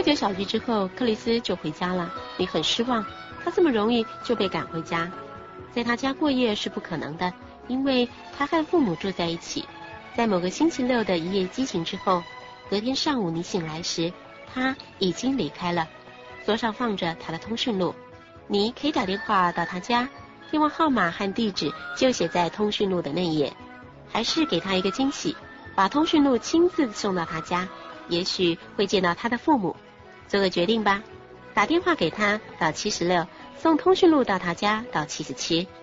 喝酒小聚之后，克里斯就回家了。你很失望，他这么容易就被赶回家。在他家过夜是不可能的，因为他和父母住在一起。在某个星期六的一夜激情之后，隔天上午你醒来时，他已经离开了，桌上放着他的通讯录。你可以打电话到他家，电话号码和地址就写在通讯录的那页。还是给他一个惊喜，把通讯录亲自送到他家，也许会见到他的父母。做个决定吧，打电话给他到76，送通讯录到他家到77。